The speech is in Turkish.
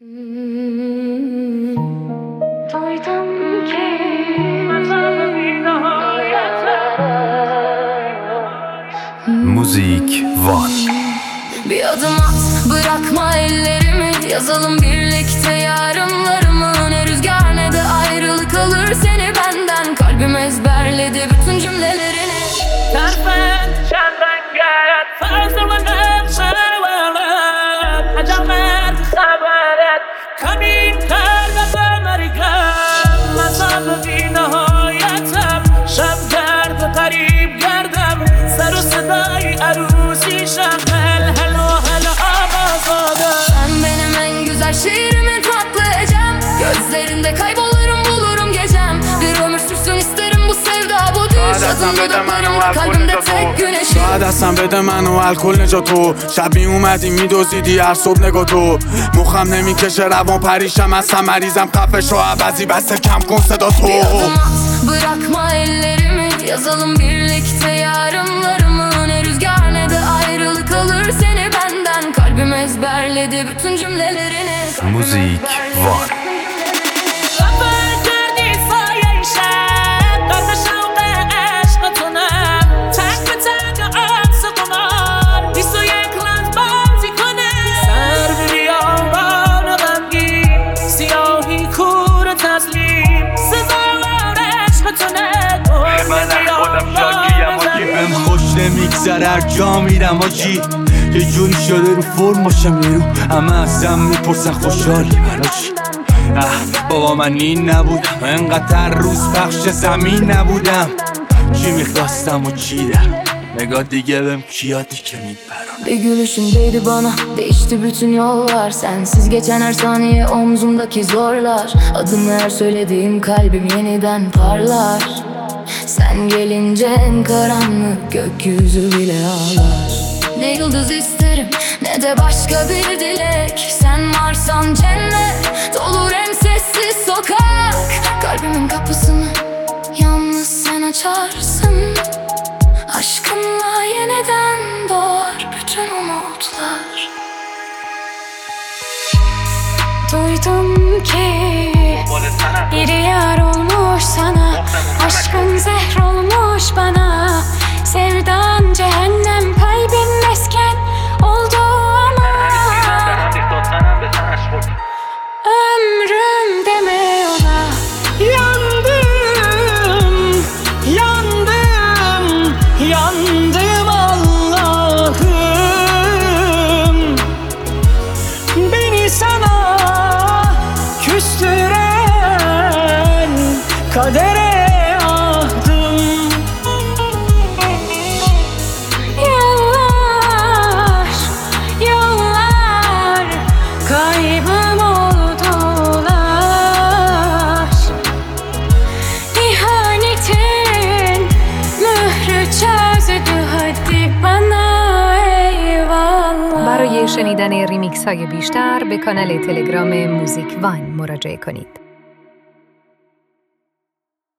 Duydum ki Müzik Van. bir adım at, bırakma ellerimi. Yazalım birlikte yarınlarımı. Ne rüzgar ne de ayrılık alır seni benden. Kalbim ezberledi bütün cümlelerini. Tarfen şenden gayet fazlalanıp sarılanıp Hacamet haber et Kamin kargada merikam Masabı bir nihayetem Şab gardı garip gardem Sarı sadayı arusi şahel Hello hello abazade. Sen benim en güzel şiirimin tatlı ecem. Gözlerinde kaybolurum bulurum gecem. Bir ömür sürsün isterim bu sevda bu düş. Adın dudaklarımda kalbimde tek güneşim. شاید اصلا بده منو الکل نجا تو شبی اومدی میدوزیدی هر صبح نگاه تو مخم نمیکشه روان پریشم از هم مریضم خفه شو عوضی بسه کم کن صدا تو Bir adım at, bırakma ellerimi. Yazalım birlikte yarınlarımı. Ne rüzgar ne de ayrılık alır seni benden. Kalbim ezberledi bütün cümlelerini. Müzik Van. Zafer kردی سایه شب قرد شوق عشقتونم تک به تک عکستونم 21 لحظ بازی کنه سر به بیابان غمگین سیاهی کور تسلیم سزاوار عشقتونه من از خودم شاکیم آجی بهم خوش نمیگذره هر جا میرم آجی یه جوری شده رو فرم باشم یه رو همه ازم میپرسن خوشحالی من آجی بابا من این نبودم انقدر روز پخش زمین نبودم چی میخواستم و چی در نگاه دیگه بهم کیاتی که میپرم Bir gülüşündeydi bana, değişti bütün yollar. Sensiz geçen her saniye omzumdaki zorlar. Adımı her söylediğim kalbim yeniden parlar. Sen gelince en karanlık gökyüzü bile ağlar. Ne yıldız isterim ne de başka bir dilek. Sen varsan cennet olur en sessiz sokak. Kalbimin kapısını yalnız sen açarsın. Aşkınla yeniden doğar bütün umutlar. Duydum ki biri yar olmuş sana. Aşkın zehr olmuş bana. Sevdan cehennem kalbin mesken oldu ama ömrüm deme ona. Yandım, yandım, yandım Allah'ım. Beni sana küstüren kadere ahdım. Yıllar, yıllar kaybım oldular. İhanetin mührü çözdü hadi bana eyvallah. برای شنیدن ریمیکس های بیشتر به کانال تلگرام موزیک وان مراجعه کنید.